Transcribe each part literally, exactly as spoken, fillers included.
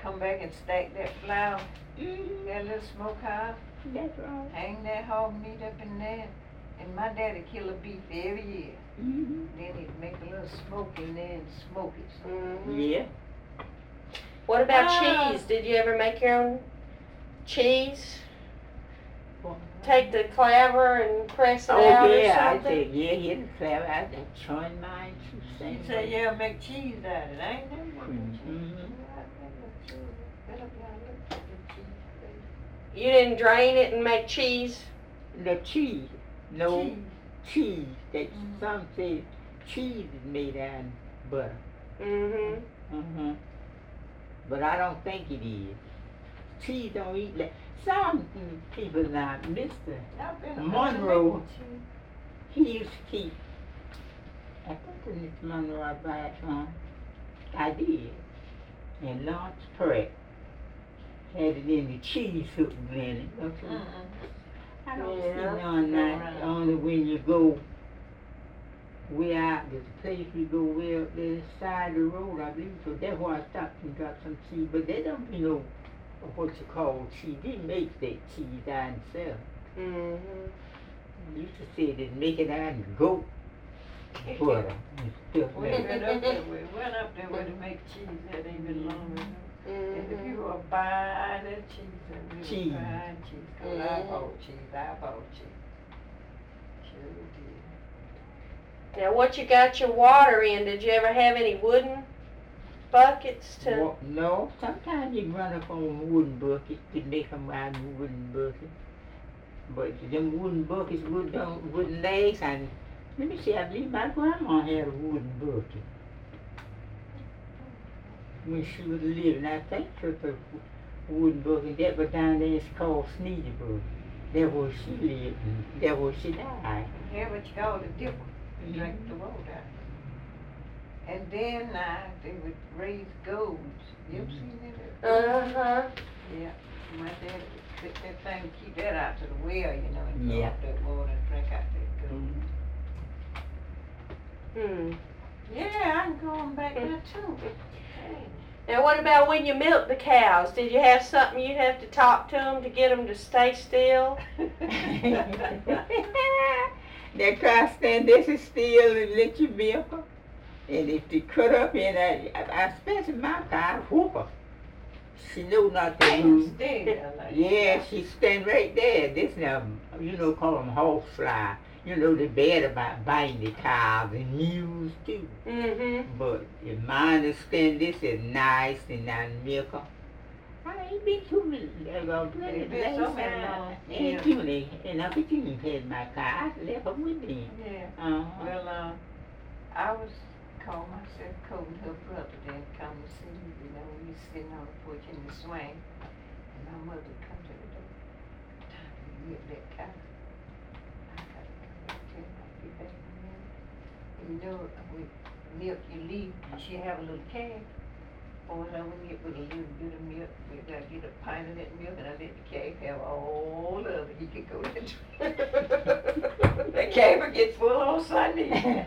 come back and stack that flour, Mm-hmm. that little smokehouse, That's right. hang that hog meat up in there. And my daddy kill a beef every year. Mm-hmm. Then he'd make a little smoke in there and smoke it. So Mhm. Yeah. What about Ah. cheese? Did you ever make your own cheese? What? Take the claver and press it Oh out or yeah, I something? said yeah. Here the clever. I said chewing mine. She he said. said, yeah, make cheese out of it. I ain't never made no cheese. Mhm. I never cheese. Better be I look at the cheese, baby. You didn't drain it and make cheese? The cheese. No Cheese. cheese. That Mhm. some say cheese is made out of butter. Mm-hmm. Mm-hmm. But I don't think it is. Cheese don't eat that. Some people now, Mister I've been a Monroe. cheese. He used to keep. I think the Mister Monroe I buy it from. I did. And Lawrence Pratt had it in the cheese hook blender. Okay. Mm-mm. I don't Yeah. see none that. Only when you go way out, there's a place we go way up there side of the road, I believe. So that's why I stopped and got some cheese. But they don't be no what you call cheese. They make that cheese out and sell. Mm-hmm. Used to say they make it out of goat butter and stuff We like went that. up there, we went up there where to make cheese, that ain't been long enough. And if Mm-hmm. you were buying that cheese, and we Cheese. were buying cheese, cause I Mhm. bought cheese, I bought cheese. Sure did. Now, what you got your water in? Did you ever have any wooden buckets to? Well, no, sometimes you run up on a wooden bucket to make them out of wooden bucket. But them wooden buckets wouldn't, wouldn't last. And let me see, I believe my grandma had a wooden bucket when she was living. I think she took a wooden bucket. That was down there, it's called Sneedyburg. That's where she lived, and that's where she died. Yeah, what you call the dipper, you drink the water. And then uh, they would raise goats. You ever seen that? Uh-huh. Yeah, my dad would put that thing, keep that out to the well, you know, and Yeah. drop that water and drink out that goat. Mhm. Hmm. Yeah, I'm going back there too. Hey. Now, what about when you milk the cows? Did you have something you'd have to talk to them to get them to stay still? They try to stand this is still and let you milk her. And if they cut up in I, I, especially my cow, whoop her. She know not to Damn, move. stay there like Yeah, that. she stand right there. This now, you know, call them horse fly. You know, they're bad about biting the cows and mules too. Mm-hmm. But if mine is stand this is nice and I milk her. I ain't been too many. Uh, It's been so many long Ain't years. too many. And I think you had my car. I left her with me. Yeah. Uh-huh. Well, uh, I was called myself Cole, her brother, then come to see me. You know, we was sitting on the porch in the swing, and my mother come to the door. Time to get that cow. I gotta come back to him. I'll be back in a minute. And you know, with milk you leave, and she have a little calf. Boy, I would get with a little bit of milk. We gotta get a pint of that milk, and I let the calf have all of it. He could go that. The calf would get full on Sunday.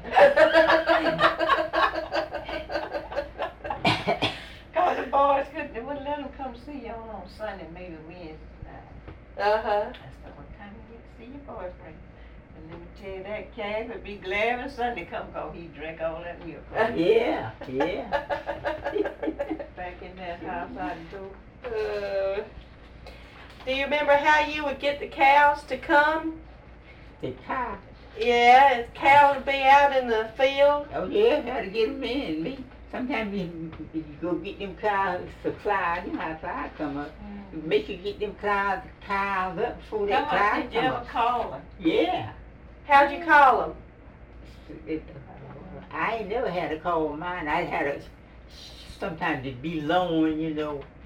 Cause the boys couldn't, they wouldn't let them come see y'all on Sunday, maybe Wednesday night. Uh-huh. I said, what time you get to see your boyfriend? And let me tell you, that calf would be glad when Sunday come, cause he drank all that milk. Yeah, yeah. Back in that house, I do. Uh, do you remember how you would get the cows to come? The car. Yeah, cows would be out in the field. Oh yeah, had to get them in. Me. Sometimes you, you go get them cows supply. You know how flies come up. Make you get them cows, cows up before they Come on, flies did you come ever up. call her? Yeah. How'd you call them? It, I ain't never had to call mine. I had a sometimes it be long, you know.